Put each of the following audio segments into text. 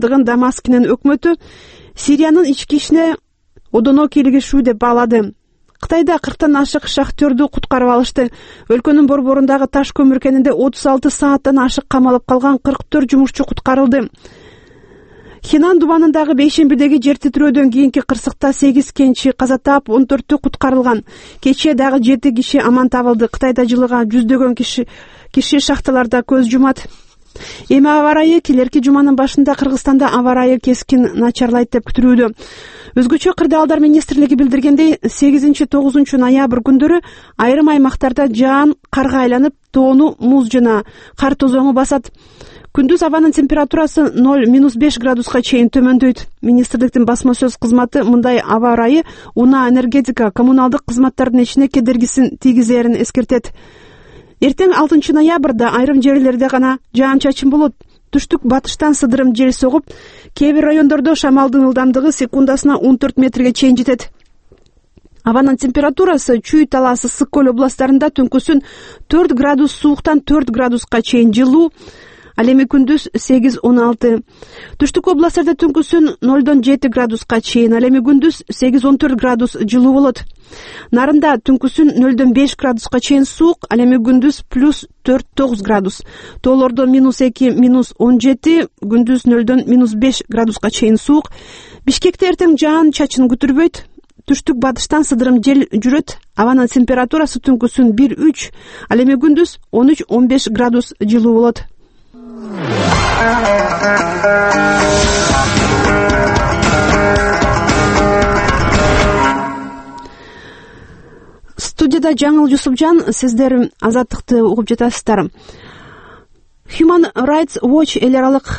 бардыгын Дамаскинин өкмөтү Сириянын ички ишине одоно кийлигишүү деп баалады. Кытайда 40тан ашык шахтёрдү куткарып алышты. Өлкөнүн борборундагы таш көмүр кенинде 36 сааттан ашык камалып калган 44 жумушчу куткарылды. Хинан дубанындагы бейшембидеги жер титирөөдөн кийинки кырсыкта 8 кенчи каза таап, 14-тү куткарылган. Кечээ дагы 7 киши аман табылды. Кытайда жылыга жүздөгөн киши шахталарда көз жумат. Эми аба ырайы келерки жуманын башында Кыргызстанда аба ырайы кескин начарлайт деп күтүлүүдө. Өзгөчө кырдаалдар министрлиги билдиргендей, 8-9 ноябрь күндөрү айрым аймактарда жаан карга айланып, тоону муз жана кар тозоңу басат. Күндүз абанын температурасы 0-5 градуска чейин төмөндөйт. Министрликтин басма сөз кызматы мындай аба ырайы унаа, энергетика, коммуналдык кызматтардын ичине кедергисин тийгизерин эскертет. Эртең 6 ноябрда айрым жерлерде гана жаан-чачын болот. Түштүк батыштан сыдырым жел согуп, кээ бир райондордо шамалдын ылдамдыгы секундасына 14 метрге чейин жетет. Абанын температурасы Чүй, Талас, Ысык көл областтарында түнкүсүн 4 градус сууктан 4 градуска чейин жылуу, ал эми күндүз 8-16. Түштүк областтарда түнкүсүн 0-7 градуска чейин, ал эми күндүз 8-14 градус жылуу болот. Нарында түнкүсүн 0-5 градуска чейин суук, ал эми күндүз +4-9 градус. Тоолордо -2-17, күндүз 0-5 градуска чейин суук. Бишкекте эртең жаан чачын күтүрбөйт. Түштүк батыштан сыдырым жел жүрөт. Абанын температурасы түнкүсүн 1-3, ал эми күндүз 13-15 градус жылуу болот. Студияда Жаңыл Жусупжан, сиздер Азаттыкты угуп жатасыздар. Human Rights Watch эл аралык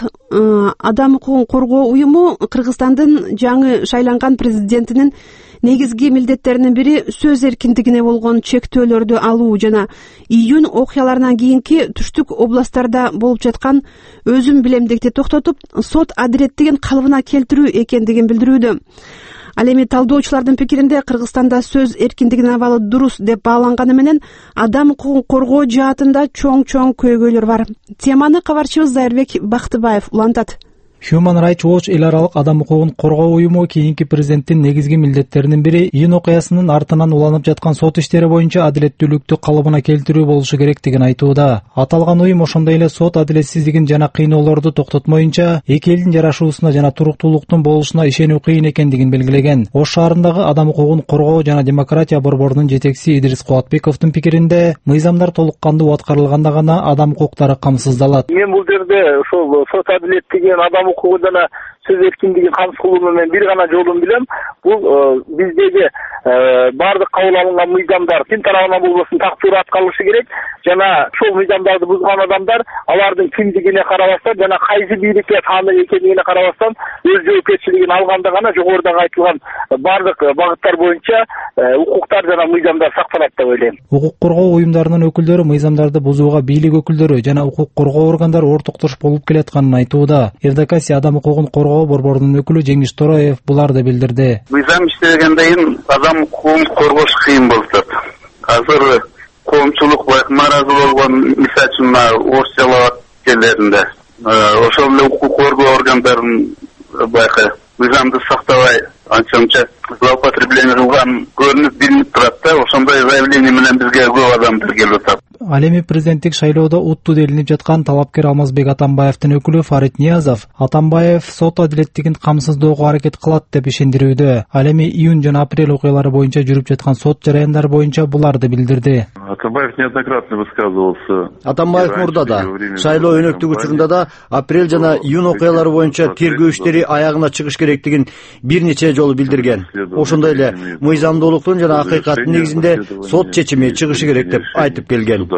адам укугун коргоо уюму Кыргызстандын жаңы шайланган президентинин негизги милдеттеринин бири сөз эркиндигине болгон чектөөлөрдү алуу жана июнь окуяларынан кийинки түштүк областтарда болуп жаткан өзүм билемдикти токтотуп, сот адилеттигин калыбына келтирүү экендигин билдирүүдө. Ал эми талдоочулардын пикиринде Кыргызстанда сөз эркиндигинин абалы дурус деп бааланганы менен адам укугун коргоо жаатында чоң көйгөйлөр бар. Теманы кабарчыбыз Зайырбек Бактыбаев улантат. Human Rights Watch эл аралык адам укугун коргоо уюму кийинки президенттин негизги милдеттеринин бири июнь окуясынын артынан уланып жаткан сот иштери боюнча адилеттүүлүктү калыбына келтирүү болушу керектигин айтууда. Аталган уюм ошондой эле сот адилетсиздигин жана кыйноолорду токтотмоюнча эки элдин жарашуусуна жана туруктуулуктун болушуна ишенүү кыйын экендигин белгилеген. Ош шаарындагы адам укугун коргоо жана демократия борборунун жетекчиси Идрис Кубатбековдун пикиринде, мыйзамдар толук кандуу аткарылганда гана адам укуктары камсыздалат. Мен бул жерде ошол сот адилеттигин адам укугу жана сөз эркиндигин камсыз кылуу менен бир гана жолун билем. Бул биздеги баардык кабыл алынган мыйзамдар ким тарабынан болбосун тактуура аткарылышы керек жана ошол мыйзамдарды бузган адамдар алардын кимдигине карабастан жана кайсы бийликке таандык экендигине карабастан өз жоопкерчилигин алганда гана жогорудагы айтылган баардык багыттар боюнча укуктар жана мыйзамдар сакталат деп ойлойм. Укук коргоо уюмдарынын өкүлдөрү мыйзамдарды бузууга бийлик өкүлдөрү жана укук коргоо органдары ортоктош болуп келатканын айтууда. Евдокасия адам укугун коргоо борборунун өкүлү Жеңиш Тороев буларды билдирди. Мыйзам иштегенден кийин адам укугун коргош кыйын болуп жатат. Азыр коомчулук наразы болгон, мисалы үчүн Орусиялык жерлеринде ошол эле укук коргоо органдарын баягы мыйзамды сактабай анча-мунча злоупотребление кылган көрүнүп билинип турат да. Ошондой заявление менен бизге көп адамдар келип атат. Ал эми президенттик шайлоодо утту делинип жаткан талапкер Алмазбек Атамбаевдин өкүлү Фарид Ниязов Атамбаев сот адилеттигин камсыздоого аракет кылат деп ишендирүүдө. Ал эми июнь жана апрель окуялары боюнча жүрүп жаткан сот жараяндары боюнча буларды билдирди. Атамбаев неоднократно высказывался. Атамбаев мурда да, шайлоо өнөктүк учурунда да апрель жана июнь окуялары боюнча тергөө иштери аягына чыгыш керектигин бир нече жолу билдирген. Ошондой эле мыйзамдуулуктун жана акыйкаттын негизинде сот чечими чыгышы керек деп айтып келген.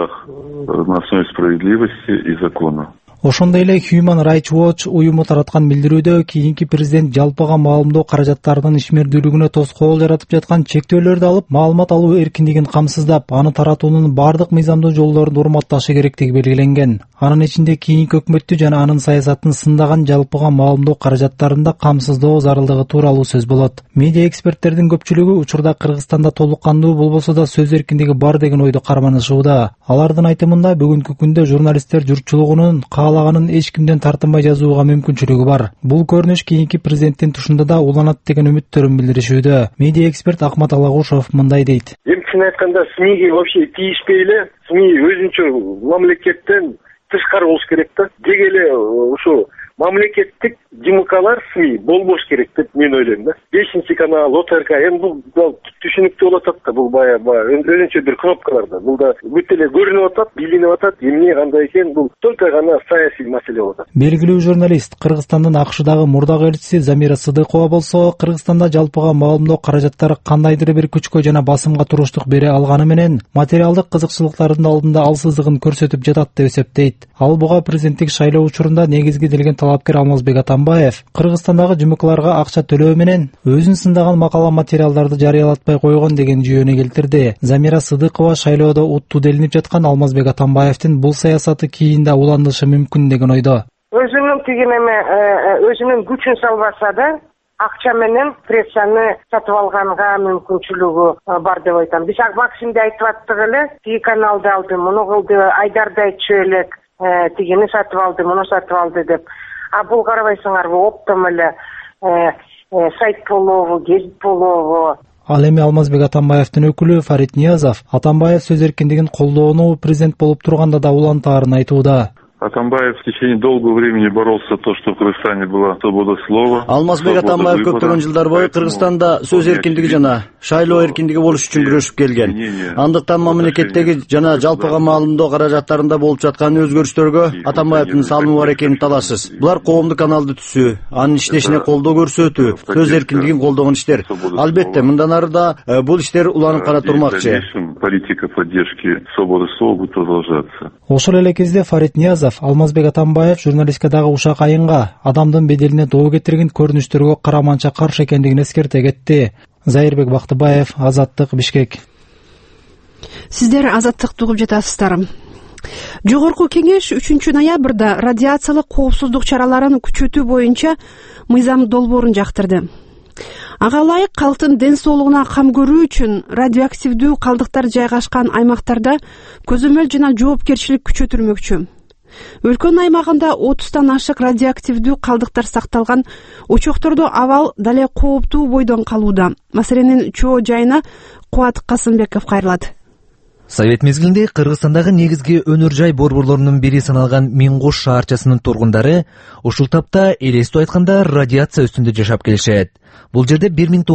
На основе справедливости и закона. Ошондой эле Human Rights Watch уюму тараткан билдирүүдө кийинки президент жалпыга маалымдоо каражаттарынын ишмердүүлүгүнө тоскоол жаратып жаткан чектөөлөрдү алып, маалымат алуу эркиндигин камсыздап, аны таратуунун бардык мыйзамдуу жолдорун урматташы керектиги белгиленген. Анын ичинде кийинки өкмөттү жана анын саясатын сындаган жалпыга маалымдоо каражаттарында камсыздоо зарылдыгы тууралуу сөз болот. Медиа эксперттердин көпчүлүгү учурда Кыргызстанда толук кандуу болбосо да сөз эркиндиги бар деген ойду карманышууда. Алардын айтымында бүгүнкү күндө журналисттер журтчулугунун каалаганын эч кимден тартынбай жазууга мүмкүнчүлүгү бар. Бул көрүнүш кийинки президенттин тушунда да уланат деген үмүттөрүн билдиришүүдө. Медиа эксперт Ахмат Алагушев мындай дейт. Чын айтканда СМИге вообще тийишпей эле, СМИ өзүнчө мамлекеттен тышкары болуш керек да. Деги эле ушу мамлекеттик ЖМКлар СМИ болбош керек деп мен ойлойм да. 5-канал, ОТРК эми бул түшүнүктүү болуп атат да, бул баягы өзүнчө бир кнопкалар да. Бул да бүт эле көрүнүп атат, билинип атат, эмне кандай экен, бул только гана саясий маселе болуп атат. Белгилүү журналист Кыргызстандын АКШдагы мурдагы элчиси Замира Сыдыкова болсо, Кыргызстанда жалпыга маалымдоо каражаттары кандайдыр бир күчкө жана басымга туруштук бере алганы менен материалдык кызыкчылыктардын алдында алсыздыгын көрсөтүп жатат деп эсептейт. Ал буга президенттик шайлоо учурунда негизги делген талапкер Алмазбек Атамбаев Кыргызстандагы ЖМКларга акча төлөө менен өзүн сындаган макала материалдарды жарыялатпай койгон деген жүйөнү келтирди. Замира Сыдыкова шайлоодо уттуу делинип жаткан Алмазбек Атамбаевдин бул саясаты кийинде уланышы мүмкүн деген ойдо. Өзүнүн өзүнүн күчүн салбаса да акча менен прессаны сатып алганга мүмкүнчүлүгү бар деп айтам. Биз Максимде айтып аттык эле, тиги каналды алды, муну кылды, Айдарды айтчу элек, тигини сатып алды, муну сатып алды деп. А бул карабайсыңарбы, оптом эле сайт болобу, гезит болобу. Ал эми Алмазбек Атамбаевдин өкүлү Фарид Ниязов Атамбаев сөз эркиндигин колдоону президент болуп турганда да улантаарын айтууда. Атамбаев в течение долгого времени боролся за то, что в Кыргызстане была свобода слова. Алмазбек Атамбаев көптөгөн жылдар бою Кыргызстанда сөз эркиндиги жана шайлоо эркиндиги болуш үчүн күрөшүп келген. Андыктан мамлекеттеги жана жалпыга маалымдоо каражаттарында болуп жаткан өзгөрүштөргө Атамбаевдин салымы бар экени талашсыз. Булар коомдук каналды түзүү, анын иштешине колдоо көрсөтүү, сөз эркиндигин колдогон иштер. Албетте, мындан ары да бул иштер уланып кана турмакчы. Политика поддержки свободы слова будет продолжаться. Ошол эле кезде Фарид Ниязов Алмазбек Атамбаев журналистикадагы ушак айынга адамдын беделине доо кетирген көрүнүштөргө караманча каршы экендигин эскерте кетти. Зайырбек Бактыбаев, Азаттык, Бишкек. Сиздер Азаттыкты угуп жатасыздар. Жогорку кеңеш 3 ноябрда радиациялык коопсуздук чараларын күчөтүү боюнча мыйзам долбоорун жактырды. Ага ылайык калктын ден соолугуна кам көрүү үчүн радиоактивдүү калдыктар жайгашкан аймактарда көзөмөл жана жоопкерчилик күчөтүлмөкчү. Өлкөнүн аймагында 30тан ашык радиоактивдүү калдыктар сакталган учоктордо абал дале кооптуу бойдон калууда. Маселенин чоо жайына Кубат Касымбеков кайрылат. Совет мезгилинде Кыргызстандагы негизги өнөр жай борборлорунун бири саналган Миңгош шаарчасынын тургундары ушул тапта элестүү айтканда радиация үстүндө жашап келишет. Бул жерде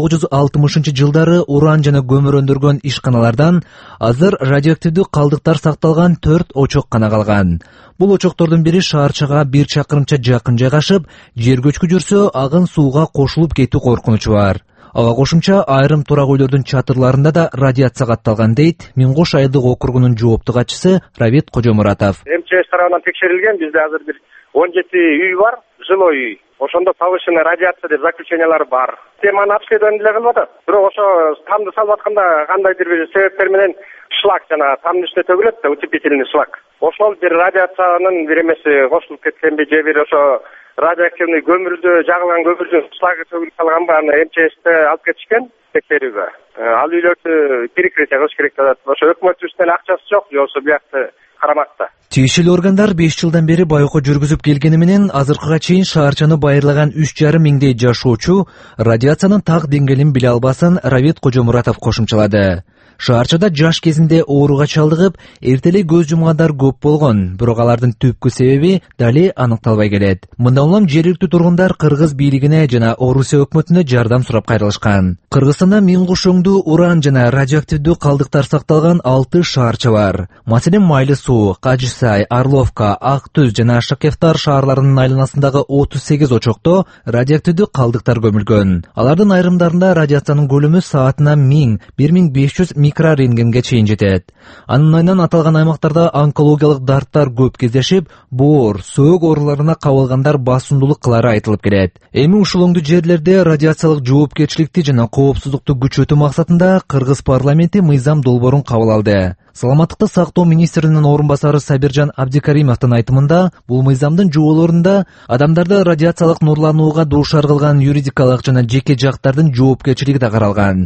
1960-жылдары уран жана көмүр өндүргөн ишканалардан азыр радиоактивдүү калдыктар сакталган 4 очок гана калган. Бул очоктордун бири шаарчага 1 чакырымча жакын жайгашып, жер көчкү жүрсө агын сууга кошулуп кетүү коркунучу бар. Ага кошумча айрым турак үйлөрдүн чатырларында да радиация катталган дейт Миңгош айылдык округунун жоопту катчысы Равет Кожомуратов. МЧС тарабынан текшерилген, бизде азыр бир 17 үй бар, жилой үй. Ошондо повышенная радиация деп заключениялар бар. Теманы обследование кылып атат. Бирок ошо тамды салып атканда кандайдыр бир себептер менен шлак жана тамдын үстүнө төгүлөт да, утепительный шлак. Ошол бир радиациянын бир эмеси кошулуп кеткенби же бир ошо радиоактивный көмүрдү жагылган көмүрдүн слагы төгүлүп калганбы, аны МЧСте алып кетишкен текшерүүгө. Ал үйлөрдү перекрытие кылыш керек деп атат. Ошо өкмөттүн акчасы жок, жоксо биякты карамакта. Тиешелүү органдар 5 жылдан бери байкоо жүргүзүп келгени менен азыркыга чейин шаарчаны байырлаган 3,5 миңдей жашоочу радиациянын так деңгээлин биле албасын Равет Кожомуратов кошумчалады. Шаарчада жаш кезинде ооруга чалдыгып, эртелей көз жумгандар көп болгон, бирок алардын түпкү себеби дали аныкталбай келет. Мындан улам жергиликтүү тургундар Кыргыз бийлигине жана Орусия өкмөтүнө жардам сурап кайрылышкан. Кыргызстанда Миңгош өңдүү уран жана радиоактивдүү калдыктар сакталган 6 шаарча бар. Маселен Майлы суу, Кажысай, Орловка, Ак Түз жана Шакефтар шаарларынын айланасындагы 38 очокто радиоактивдүү калдыктар көмүлгөн. Алардын айрымдарында радиациянын көлөмү саатына 1000-1500 микрорентгенге чейин жетет. Анын айынан аталган аймактарда онкологиялык дарттар көп кездешип, боор, сөөгү ооруларына кабылгандар басымдуулук кылары айтылып келет. Эми ушул оңдуу жерлерде радиациялык жоопкерчиликти жана коопсуздукту күчөтүү максатында Кыргыз парламенти мыйзам долбоорун кабыл алды. Саламаттыкты сактоо министринин орун басары Сабиржан Абдикаримовдун айтымында, бул мыйзамдын жоболорунда адамдарды радиациялык нурланууга дуушар кылган юридикалык жана жеке жактардын жоопкерчилиги да каралган.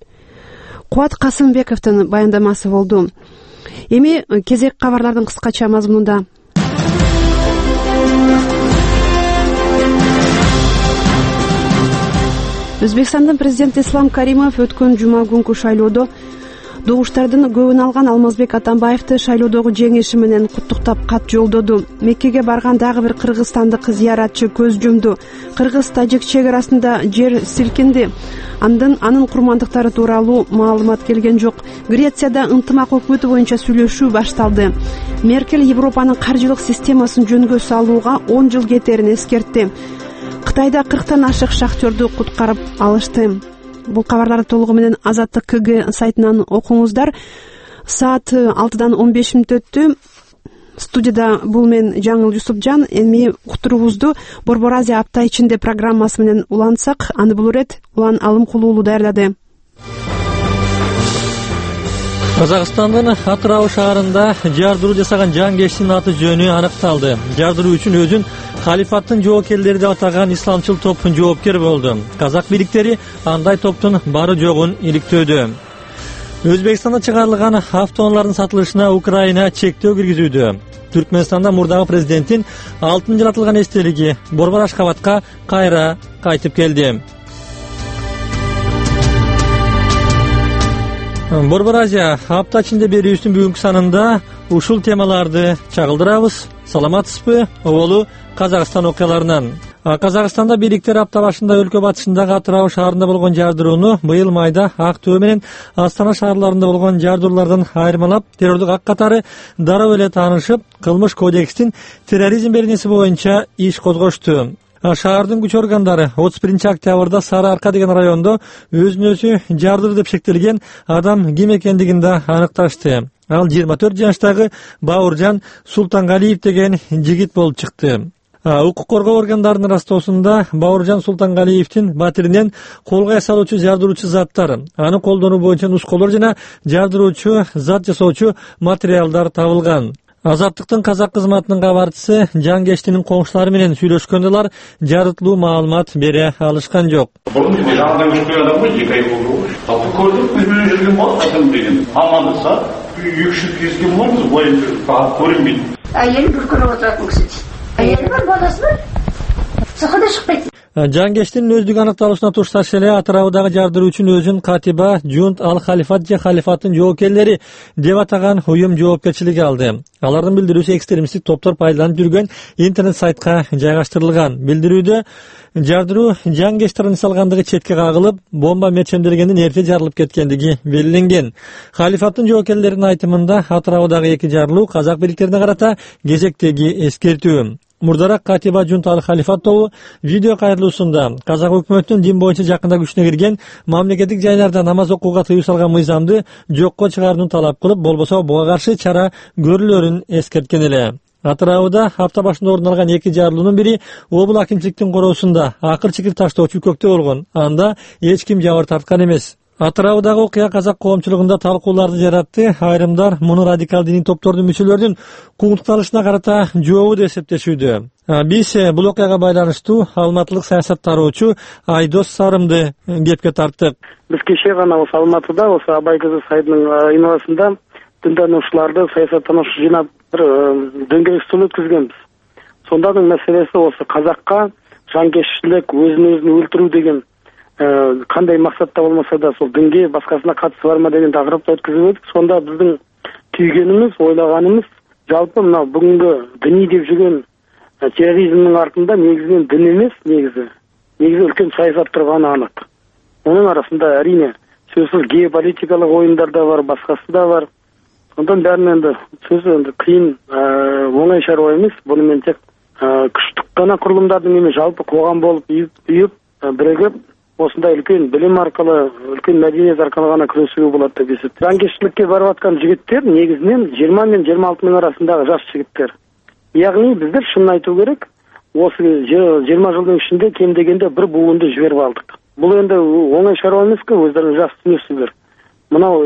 Кубат Касымбековдун баяндамасы болду. Эми кезек кабарлардын кыскача мазмунунда. Өзбекстандын президенти Ислам Каримов өткөн жума күнкү шайлоодо добуштардын көбүн алган Алмазбек Атамбаевди шайлоодогу жеңиши менен куттуктап кат жолдоду. Меккеге барган дагы бир кыргызстандык зыяратчы көз жумду. Кыргыз-тажик чек арасында жер силкинди. Анын курмандыктары тууралуу маалымат келген жок. Грецияда ынтымак өкмөтү боюнча сүйлөшүү башталды. Меркель Европанын каржылык системасын жөнгө салууга 10 жыл кетерин эскертти. Кытайда 40тан ашык шахтёрду куткарып алышты. Бул кабарларды толугу менен Азаттык КГ сайтынан окуңуздар. Саат 6:15 мүнөт өттү. Студияда бул мен Жаңыл Юсупжан. Эми уктуруубузду Борбор Азия апта ичинде программасы менен улантсак, аны бул ирет Улан Алымкулуулу даярдады. Казакстандын Атырау шаарында жардыруу жасаган жангештин аты жөнү аныкталды. Жардыруу үчүн өзүн халифаттын жоокерлери деп атаган исламчыл топ жоопкер болду. Казак бийликтери андай топтун бары жогун иликтөөдө. Өзбекстанда чыгарылган автоунаалардын сатылышына Украина чектөө киргизүүдө. Түркмөнстанда мурдагы президенттин 6 жылатылган эстелиги Борбор Ашкабадка кайра кайтып келди. Борбор Азия апта ичинде берүүбүздүн бүгүнкү санында ушул темаларды чагылдырабыз. Саламатсызбы? Оболу Казакстан окуяларынан. Казакстанда бийликтер апта башында өлкө батышындагы Атырау шаарында болгон жардырууну быйыл майда Ак Төө менен Астана шаарларында болгон жардыруулардан айырмалап, террордук ак катары дароо эле таанышып, кылмыш кодекстин терроризм беренеси боюнча иш козгошту. Шаардын күч органдары 31 октябрда Сары Арка деген райондо өзүн өзү жардыр деп шектелген адам ким экендигин да аныкташты. Ал 24 жаштагы Бауыржан Султангалиев деген жигит болуп чыкты. Укук коргоо органдарынын растоосунда Бауыржан Султангалиевдин батиринен колго салуучу жардыруучу заттар, аны колдонуу боюнча нусколор жана жардыруучу зат жасоочу материалдар табылган. Азаттыктын казак кызматынын кабарчысы жангештинин коңшулары менен сүйлөшкөндө алар жарытлуу маалымат бере алышкан жок. Жаңадан көрген адамға 2 ай болды. Тапты көрдік, өзімен жүрген бол, қасым деген. Амандаса, үйікшіп кезген болмыз, бойын көрінбейді. Әйелі бір күні отыратын кісі дейді. Әйелі бар, баласы бар. Сықыда шықпайды. Жангештин өздүк аныкталышына тушташ эле Атыраудагы жардыруу үчүн өзүн Катиба Жунт Ал-Халифат же халифаттын жоокерлери деп атаган уюм жоопкерчилиги алды. Алардын билдирүүсү экстремисттик топтор пайдаланып жүргөн интернет сайтка жайгаштырылган. Билдирүүдө жардыруу жангештин салгандыгы четке кагылып, бомба мерчемделгенден эрте жарылып кеткендиги белгиленген. Халифаттын жоокерлеринин айтымында Атыраудагы 2 жарылуу казак бийликтерине карата кезектеги эскертүү. Мурдараак Катиба Жунт Ал-Халифат тобу видео кайрылуусунда казак өкмөтүнүн дин боюнча жакында күчүнө кирген мамлекеттик жайларда намаз окууга тыюу салган мыйзамды жокко чыгарууну талап кылып, болбосо буга каршы чара көрүлөрүн эскерткен эле. Атырауда апта башында орун алган 2 жарылуунун бири облус акимчиликтин короосунда акыр чикир таштоочу көктө болгон. Анда эч ким жабыр тарткан эмес. Атыраудагы окуя казак коомчулугунда талкууларды жаратты. Айрымдар муну радикал диний топтордун мүчөлөрүнүн куугукталышына карата жообу деп эсептешүүдө. Биз бул окуяга байланыштуу алматылык саясаттаруучу Айдос Сарымды кепке тарттык. Биз кеше гана осы Алматыда, осы Абай КЗ сайтынын айналасында дінтанушыларды, саясаттанушы жинап бір дөңгелек стол өткізгенбіз. Сондадың мәселесі осы қазаққа жанкештілік, өзін өлтіру деген қандай мақсатта болмаса да сол дінге басқасына қатысы бар ма деген тақырыпты өткізіп едік. Сонда біздің түйгеніміз, ойлағанымыз жалпы мынау бүгінгі діни деп жүрген терроризмнің артында негізінен дін емес, негізі үлкен саясат тұрғаны анық. Оның арасында әрине сөзсіз геополитикалық ойындар да бар, басқасы да бар. Сондан бәрін енді сөз енді қиын, оңай шаруа емес. Бұнымен тек күштік қана құрылымдардың емес, жалпы қоғам болып үйіп, бірігіп, осындай үлкен білім арқылы, үлкен мәдениет арқылы ғана күресуге болады деп есептеймін. Жанкештілікке барып жатқан жігіттер негізінен 20 мен 26 мың арасындағы жас жігіттер. Яғни біздер шынын айту керек, осы 20 жылдың ішінде кем дегенде бір буынды жіберіп алдық. Бұл енді оңай шаруа емес қой, өздеріңіз жақсы түсінесіздер. Мынау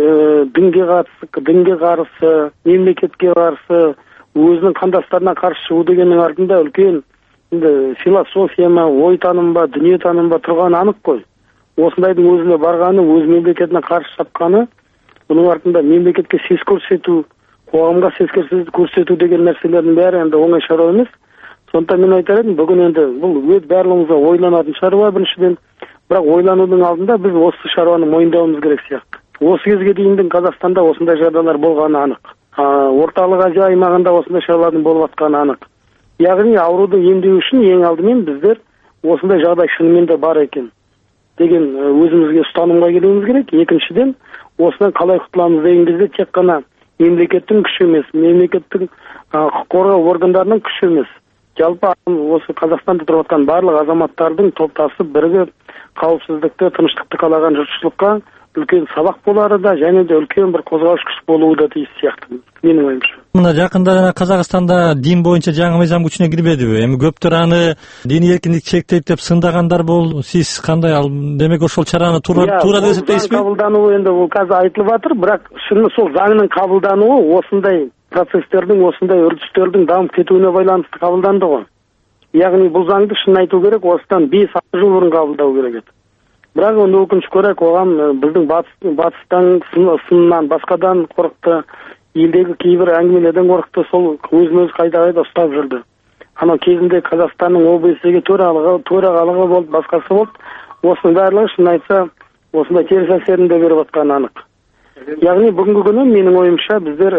дінге қарсы, мемлекетке қарсы, өзінің қандастарына қарсы шығу дегеннің артында үлкен философия ма, ой таным ба, дүние таным ба тұрған анық қой. Осындайдың өзіне барғаны, өз мемлекетіне қарсы шапқаны, бұның артында мемлекетке сес көрсету, қоғамға сес көрсету деген нәрселердің бәрі енді оңай шаруа емес. Сондықтан мен айтар едім, бүгін енді бұл өз барлығымызға ойланатын шаруа. Біріншіден Бирок ойлонуунун алдында биз осы шаруаны мойындообуз керек сыяктуу. Осы кезге дейин Казакстанда осындай жагдайлар болгону анык. Ортолук Азия аймагында осындай шаралардын болуп атканы анык. Ягни ооруду эмдөө үчүн эң алдымен биздер осындай жагдай шынымен да бар экен деген өзүбүзгө устанымга келүүбүз керек. Экинчиден, осудан калай кутуламыз деген кезде тек гана мемлекеттин күчү эмес, мемлекеттин укук коргоо органдарынын күчү эмес, жалпы осы Казакстанда туруп аткан барлык азаматтардын топташып биригип каопсуздукты, тынчтыкты каалаган журтчулукка үлкен сабак болары да және де үлкен бір козгауш күч болуы да тийиз сыяктуу, менин оюмча. Мына жакында Казакстанда дин боюнча жаңы мыйзам күчүнө кирбедиби? Эми көптөр аны диний эркиндик чектейт деп сындагандар болду. Сиз кандай демек ошол чараны туура деп эсептейсизби? Кабылдануу эми бул азыр айтылып атыр, бирок шын сол заңдын кабылдануу осындай процесстердин, осындай үрдүстөрдүн дамып кетүүнө байланыштуу кабылданды го. Ягни бул заңды шын айтуу керек, осыдан 5-6 жыл мурун кабылдоо керек эди. Бирок өкүнүчкө көрөк оган биздин батыстан сынынан башкадан коркtu, элдеги кээ бир аңгемелерден коркtu, сол өзүн өзү кайда уктап жүрдү. Анан кезинде Казакстандын ОБСЕге төрагалыгы болуп, башкасы болуп, осунун баардыгы шын айтса, осундай терс әсерин да берип атканы анык. Ягни бүгүнкү күнү менин оюмча биздер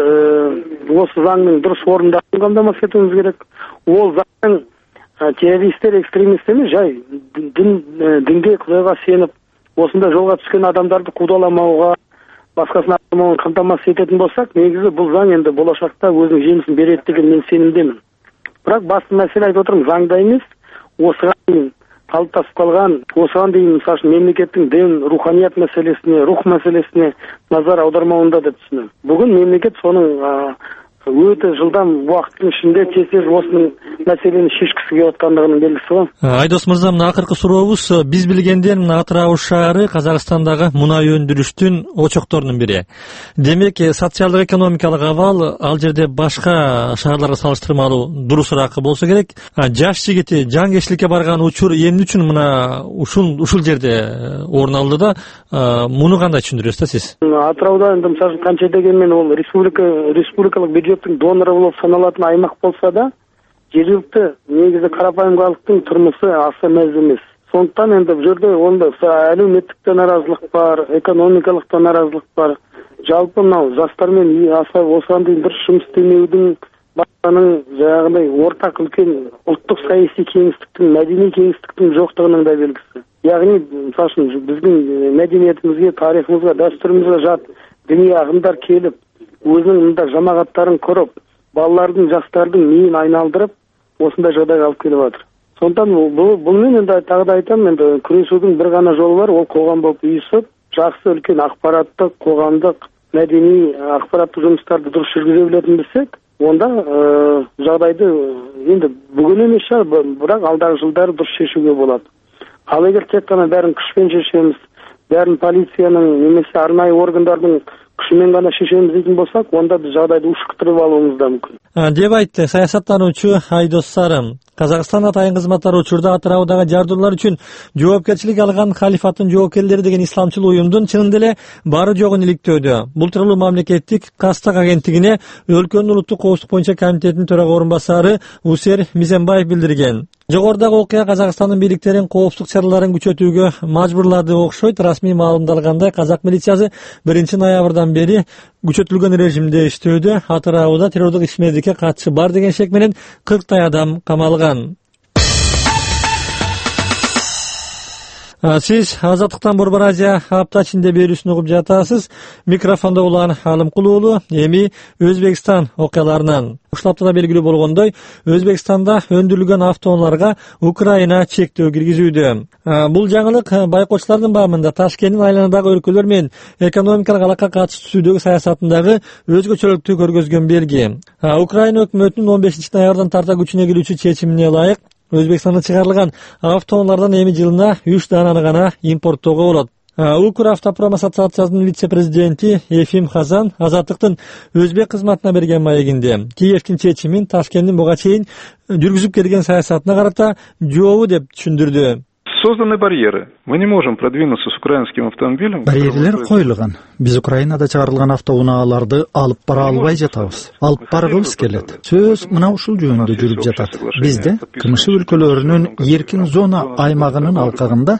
осы заңдын дурус орундалуун камтамасыз этүүбүз керек. Ол заңдын террористтер, экстремисттер эмес, жай динге, Кудайга сенip, осындай жолга түшкөн адамдарды куудаламауга, башкасына алмауын камтамасыз этетін болсак, негизи бул заң энди болочокто өзүнүн жемисин берет деген мен сенимдемин. Бирок басты маселе айтып отурум, заңда эмес, осыга дейин калыптасып калган, осыған дейин мисалы үчүн мемлекеттин дин, руханият маселесине, рух маселесине назар аудармауында деп түшүнөм. Бүгүн мемлекет сонун өтө жылдам убакыттын ичинде тез осунун маселени шешкиси келип аткандыгынын белгиси го. Айдос мырза, мына акыркы сурообуз, биз билгенден мына Атырау шаары Казакстандагы мунай өндүрүштүн очокторунун бири. Демек, социалдык экономикалык абал ал жерде башка шаарларга салыштырмалуу дурусураак болсо керек. Жаш жигити жангечиликке барган учур эмне үчүн мына ушул жерде орун алды да, муну кандай түшүндүрөсүз да сиз? Атырауда эми мисалы канча дегенмен ол республикалык бюджеттин донору болуп саналатын аймак болсо да, жергиликтүү негизи карапайым калктын турмушу аса мез эмес. Сондуктан энди бул жерде әлеуметтик да наразылык бар, экономикалык да наразылык бар. Жалпы мына жаштар менен осыған дейин дұрыс жұмыс істемеудің башканын жанагындай ортак үлкен улуттук саясий кеңиштиктин, мәдени кеңиштиктин жоктугунун да белгиси. Ягни мисалы үчүн биздин мәдениетибизге, тарихыбызга, дәстүрүбүзгө жат диний агымдар келип, өзүнүн мындай жамааттарын көрүп, балалардын, жаштардын миин айналдырып, осындай жагдайга алып келип атыр. Сондуктан бул менен да тагы да айтам, енді күрөшүүдүн бир гана жолу бар, ол коғам болуп үйүшүп, жакшы үлкен акпараттык, коғамдык, мәдени акпараттык жумуштарды дурус жүргүзө билетін билсек, онда жагдайды енді бүгүн эмес, бирок алдағы жылдары дурус шешүүгө болот. Ал эгер тек гана бәрін күчпен шешемиз, бәрін полициянын немесе арнайы органдардын күчүнөн гана шешемиз дейтин болсак, онда биз жагдайды ушуктуруп алуубуз да мүмкүн. Деп айтты саясаттануучу Айдос Сарым. Казакстан атайын кызматтар учурда Атыраудагы жардуулар үчүн жоопкерчилик алган халифаттын жоокерлери деген исламчыл уюмдун чынында эле бары жогун иликтөөдө. Бул тууралуу мамлекеттик Кастак агенттигине өлкөнүн улуттук коопсуздук боюнча комитетинин төрага орун басары Усер Мизенбаев билдирген. Жогорудагы окуя Казакстандын бийликтерин коопсуздук чараларын күчөтүүгө мажбурлады окшойт. Расмий маалымдалгандай, казак милициясы 1-ноябрдан бери күчөтүлгөн режимде иштөөдө. Атырауда террордук ишмердикке катышы бар деген шек менен 40 адам камалган. Сиз Азаттыктан Борбор Азия апта ичинде берүүсүн угуп жатасыз. Микрофондо улан Алымкул уулу. Эми Өзбекстан окуяларынан. Ушул аптада белгилүү болгондой, Өзбекстанда өндүрүлгөн автоунааларга Украина чектөө киргизүүдө. Бул жаңылык байкоочулардын баамында Ташкенттин айланадагы өлкөлөр менен экономикалык алакка катыш түзүүдөгү саясатындагы өзгөчөлүктү көргөзгөн белги. Украина өкмөтүнүн 15-ноябрдан тарта күчүнө кирүүчү чечимине ылайык Өзбекстанда чыгарылган автоунаалардан эми жылына 3 дананы гана импорттоого болот. Укравтопром ассоциациясынын вице-президенти Ефим Хазан Азаттыктын Өзбек кызматына берген маегинде Киевдин чечимин Ташкенттин буга чейин жүргүзүп келген саясатына карата жообу деп түшүндүрдү. Созданы барьеры. Мы не можем продвинуться с украинским автомобилем. Барьерлер коюлган. Биз Украинада чыгарылган автоунaalарды алып бара албай жатабыз. Алып баргыбыз келет. Сөз мына ушул жөнүндө жүрүп жатат. Бизде КМШ өлкөлөрүнүн эркин зона аймагынын алкагында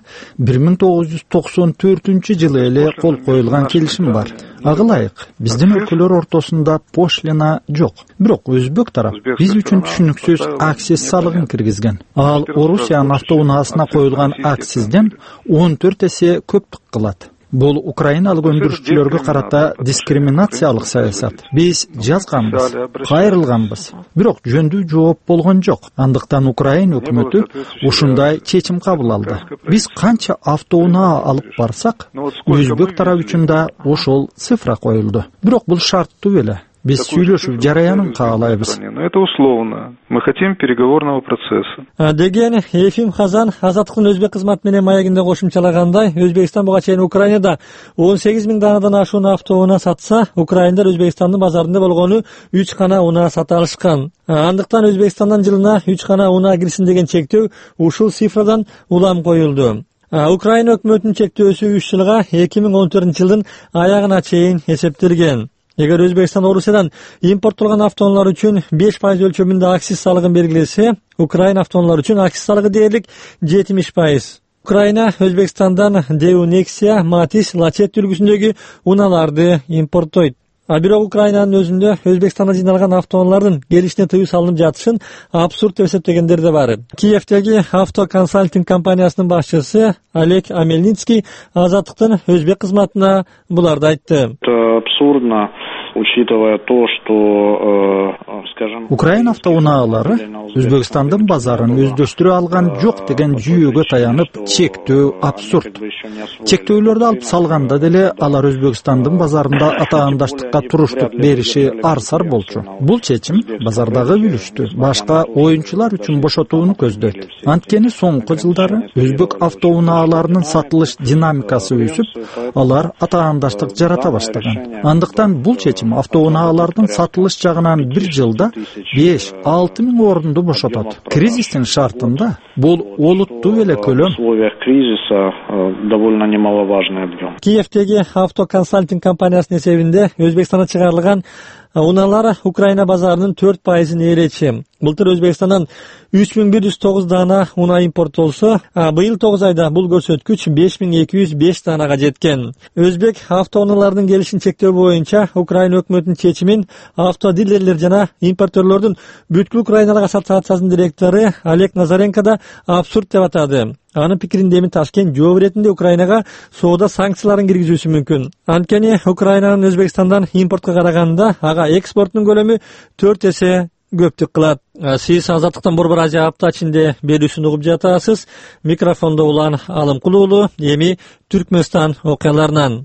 1994-жылы эле кол коюлган келишим бар. Ага ылайык, биздин өлкөлөр ортосунда пошлина жок. Бирок өзбек тарап биз үчүн түшүнүксүз акциз салыгын киргизген. Ал Орусиянын автоунаасына коюлган акцизден 14 эсе көп кылат. Бул украиналык өндүрүшчүлөргө карата дискриминациялык саясат. Биз жазганбыз, кайрылганбыз. Бирок жөндүү жооп болгон жок. Андыктан Украина өкмөтү ушундай чечим кабыл алды. Биз канча автоунаа алып барсак, өзбек тарап үчүн да ошол цифра коюлду. Бирок бул шарттуу эле. Биз сүйлөшүү жараянын каалайбыз. Это условно. Мы хотим переговорного процесса. Деген Ефим Хазан Азаттыктын өзбек кызматы менен маегинде кошумчалагандай, Өзбекстан буга чейин Украинада 18 000 данадан ашуун автоунаа сатса, украиндар Өзбекстандын базарында болгону 3 гана унаа сата алышкан. Андыктан Өзбекстандан жылына 3 гана унаа кирсин деген чектөө ушул цифрадан улам коюлду. Украина өкмөтүнүн чектөөсү 3 жылга 2014-жылдын аягына чейин эсептелген. Эгер Өзбекстан Орусиядан импорттолгон автоунаалар үчүн 5% өлчөмүндө акциз салыгын белгилесе, Украина автоунаалар үчүн акциз салыгы дээрлик 70%. Украина Өзбекстандан Дэу, Nexia, Matiz, Lachet үлгүсүндөгү унааларды импорттойт. Бирок Украинанын өзүндө Өзбекстанда жыйналган автоунаалардын келишине тыюу салынып жатышын абсурд деп эсептегендер да бар. Киевдеги авто консалтинг компаниясынын башчысы Олег Амельницкий Азаттыктын өзбек кызматына буларды айтты. Это абсурдно, учитывая то, что, скажем, Украина автоунаалары Өзбекстандын базарын өздөштүрө алган жок деген жүйөгө таянып, чектөө абсурд. Чектөөлөрдү алып салганда деле алар Өзбекстандын базарында атаандаштыкка туруштук бериши арсар болчу. Бул чечим базардагы үлүштү башка оюнчулар үчүн бошотууну көздөйт. Анткени соңку жылдары өзбек автоунааларынын сатылыш динамикасы өсүп, алар атаандаштык жарата баштаган. Андыктан бул чечим автоунаалардын сатылыш жагынан бир жылда 5-6 000 орунду бошотот. Кризистин шартында бул олуттуу эле көлөм. В условиях кризиса довольно немаловажный объем. Киевдеги авто консалтинг компаниясынын эсебинде Өзбекстанда чыгарылган унаалар Украина базарынын 4%-ын ээлечи. Былтыр Өзбекстандан 3109 дана унаа импорттолсо, быйыл 9 айда бул көрсөткүч 5205 данага жеткен. Өзбек автоунаалардын келишин чектөө боюнча Украина өкмөтүнүн чечимин автодилерлер жана импортерлордун бүткүл Украиналык ассоциациясынын директору Олег Назаренко да абсурд деп атады. Анын пикиринде эми Ташкент жооп иретинде Украинага соода санкцияларын киргизүүсү мүмкүн. Анткени Украинанын Өзбекстандан импортко караганда ага экспорттун көлөмү 4 эсе көптүк кылат. Сиз Азаттыктан Борбор Азия апта ичинде берүүсүн угуп жатасыз. Микрофондо Улан Алымкул уулу, эми Түркмөнстан окуяларынан.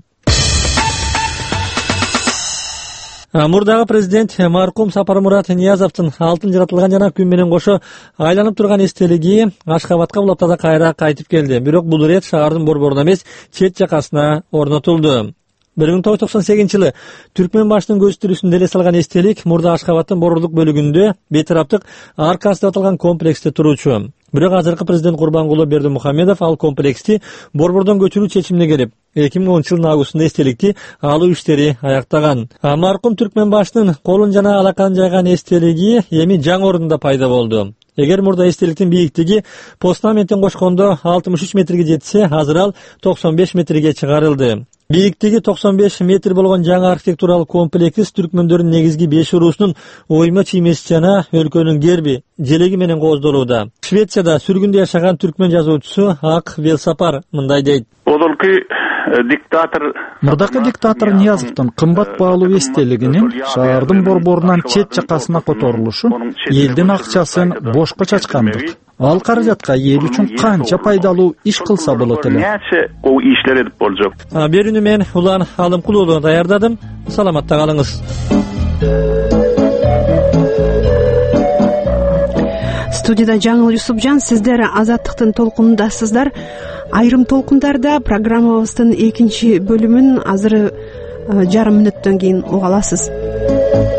Мурдагы президент маркум Сапармурат Ниязовдун алтын жаратылган жана күн менен кошо айланып турган эстелиги Ашхабадка бул аптада кайра кайтып келди. Бирок бул ирет шаардын борборунда эмес, чет жакасына орнотулду. 1998-жылы Түркмөн башынын көз тирүүсүндө эле салган эстелик мурда Ашхабадтын борборлук бөлүгүндө бейтараптык аркасы деп аталган комплексте туручу. Бирок азыркы президент Курбангулы Бердимухамедов ал комплексти борбордон көчүрүү чечимине келип, 2010-жылдын августунда эстеликти алуу иштери аяктаган. Маркум Түркмөн башынын колун жана алаканын жайган эстелиги эми жаңы ордунда пайда болду. Эгер мурда эстеликтин бийиктиги постаменттен кошкондо 63 метрге жетсе, азыр ал 95 метрге чыгарылды. Бийиктиги 95 метр болгон жаңы архитектуралык комплекс түркмөндөрдүн негизги 5 уруусунун ойма чиймеси жана өлкөнүн герби, желеги менен кооздолууда. Швецияда сүргүндө жашаган түркмөн жазуучусу Ак Велсапар мындай дейт. Мурдакы диктатор Ниязовдун кымбат баалуу эстелигинин шаардын борборунан чет жакасына которулушу элдин акчасын бошко чачкандык. Ал каражатка эл үчүн канча пайдалуу иш кылса болот эле. Берүүнү мен Улан Алымкул уулу даярдадым. Саламатта калыңыз. Студияда Жаңыл Юсупжан, сиздер Азаттыктын толкунундасыздар. Айрым толкундарда программабыздын экинчи бөлүмүн азыр жарым мүнөттөн кийин уга аласыз.